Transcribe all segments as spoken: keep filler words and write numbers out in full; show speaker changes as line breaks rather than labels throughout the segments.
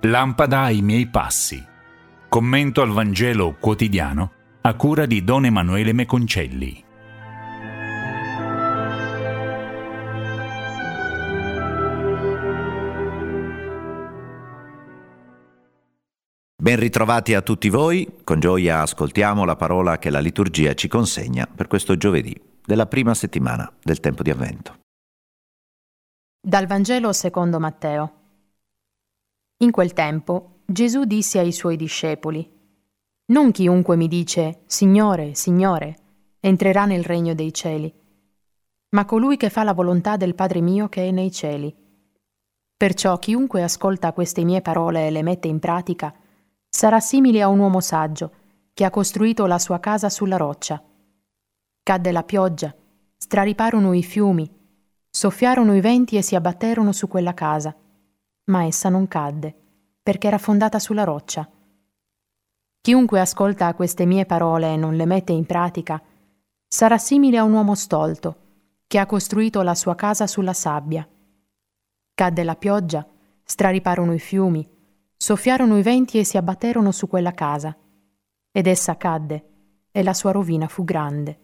lampada ai miei passi. Commento al Vangelo quotidiano a cura di Don Emanuele Meconcelli.
Ben ritrovati a tutti voi, con gioia ascoltiamo la parola che la liturgia ci consegna per questo giovedì della prima settimana del tempo di Avvento.
Dal Vangelo secondo Matteo. In quel tempo Gesù disse ai suoi discepoli: «Non chiunque mi dice Signore, Signore, entrerà nel regno dei cieli, ma colui che fa la volontà del Padre mio che è nei cieli. Perciò chiunque ascolta queste mie parole e le mette in pratica sarà simile a un uomo saggio che ha costruito la sua casa sulla roccia. Cadde la pioggia, strariparono i fiumi, soffiarono i venti e si abbatterono su quella casa, ma essa non cadde, perché era fondata sulla roccia. Chiunque ascolta queste mie parole e non le mette in pratica sarà simile a un uomo stolto che ha costruito la sua casa sulla sabbia. Cadde la pioggia, strariparono i fiumi, soffiarono i venti e si abbatterono su quella casa, ed essa cadde, e la sua rovina fu grande.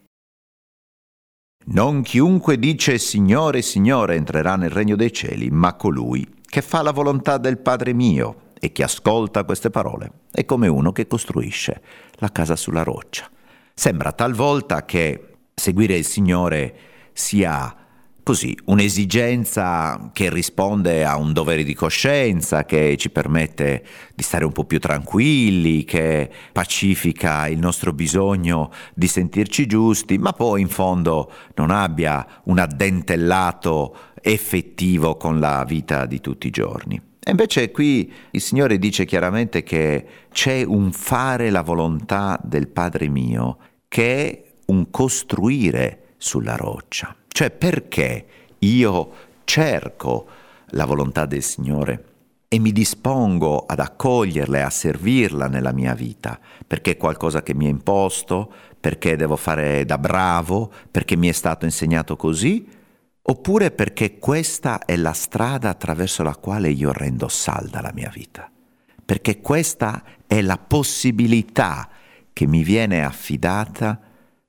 Non chiunque dice Signore, Signore entrerà nel regno dei cieli, ma colui che fa la volontà del Padre mio e che ascolta queste parole è come uno che costruisce la casa sulla roccia. Sembra talvolta che seguire il Signore sia così, un'esigenza che risponde a un dovere di coscienza, che ci permette di stare un po' più tranquilli, che pacifica il nostro bisogno di sentirci giusti, ma poi in fondo non abbia un addentellato effettivo con la vita di tutti i giorni. E invece qui il Signore dice chiaramente che c'è un fare la volontà del Padre mio, che è un costruire sulla roccia. Cioè, perché io cerco la volontà del Signore e mi dispongo ad accoglierla e a servirla nella mia vita? Perché è qualcosa che mi è imposto? Perché devo fare da bravo? Perché mi è stato insegnato così? Oppure perché questa è la strada attraverso la quale io rendo salda la mia vita? Perché questa è la possibilità che mi viene affidata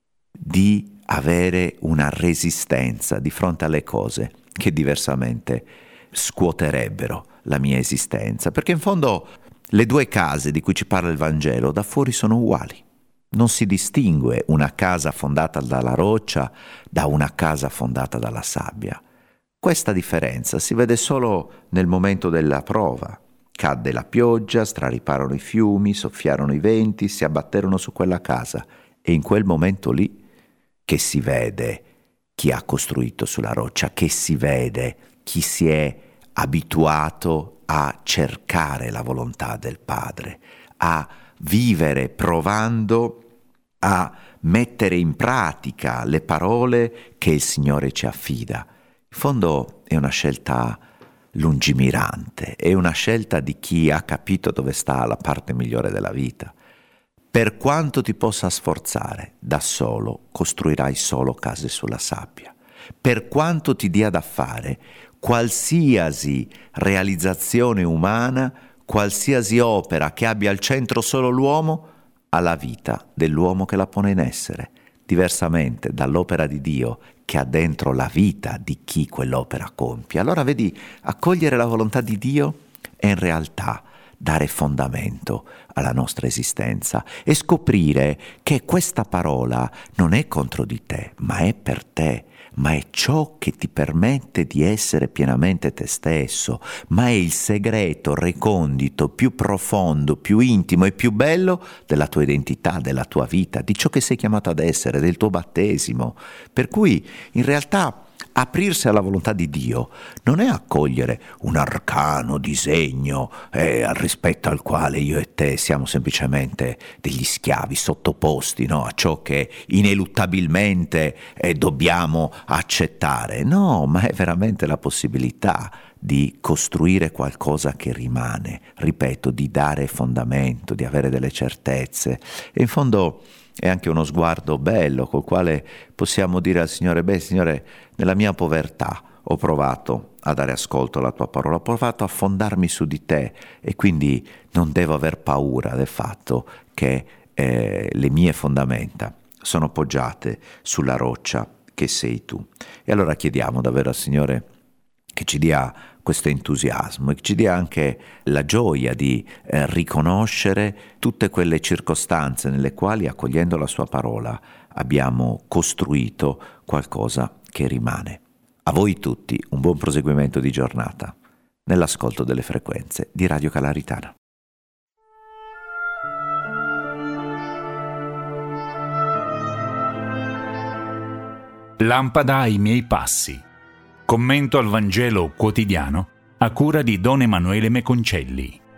di avere una resistenza di fronte alle cose che diversamente scuoterebbero la mia esistenza. Perché in fondo le due case di cui ci parla il Vangelo da fuori sono uguali. Non si distingue una casa fondata dalla roccia da una casa fondata dalla sabbia. Questa differenza si vede solo nel momento della prova. Cadde la pioggia, strariparono i fiumi, soffiarono i venti, si abbatterono su quella casa, e in quel momento lì che si vede chi ha costruito sulla roccia, che si vede chi si è abituato a cercare la volontà del Padre, a vivere provando a mettere in pratica le parole che il Signore ci affida. In fondo è una scelta lungimirante, è una scelta di chi ha capito dove sta la parte migliore della vita. Per quanto ti possa sforzare, da solo costruirai solo case sulla sabbia. Per quanto ti dia da fare, qualsiasi realizzazione umana, qualsiasi opera che abbia al centro solo l'uomo, ha la vita dell'uomo che la pone in essere, diversamente dall'opera di Dio che ha dentro la vita di chi quell'opera compie. Allora vedi, accogliere la volontà di Dio è in realtà dare fondamento alla nostra esistenza e scoprire che questa parola non è contro di te, ma è per te, ma è ciò che ti permette di essere pienamente te stesso, ma è il segreto recondito più profondo, più intimo e più bello della tua identità, della tua vita, di ciò che sei chiamato ad essere, del tuo battesimo. Per cui in realtà aprirsi alla volontà di Dio non è accogliere un arcano disegno eh, rispetto al quale io e te siamo semplicemente degli schiavi sottoposti, no, a ciò che ineluttabilmente eh, dobbiamo accettare. No, ma è veramente la possibilità di costruire qualcosa che rimane, ripeto, di dare fondamento, di avere delle certezze. E in fondo è anche uno sguardo bello col quale possiamo dire al Signore: beh, Signore, nella mia povertà ho provato a dare ascolto alla tua parola, ho provato a fondarmi su di te e quindi non devo aver paura del fatto che eh, le mie fondamenta sono poggiate sulla roccia che sei tu. E allora chiediamo davvero al Signore che ci dia questo entusiasmo e che ci dia anche la gioia di eh, riconoscere tutte quelle circostanze nelle quali, accogliendo la sua parola, abbiamo costruito qualcosa che rimane. A voi tutti un buon proseguimento di giornata nell'ascolto delle frequenze di Radio Calaritana.
Lampada ai miei passi. Commento al Vangelo quotidiano a cura di Don Emanuele Meconcelli.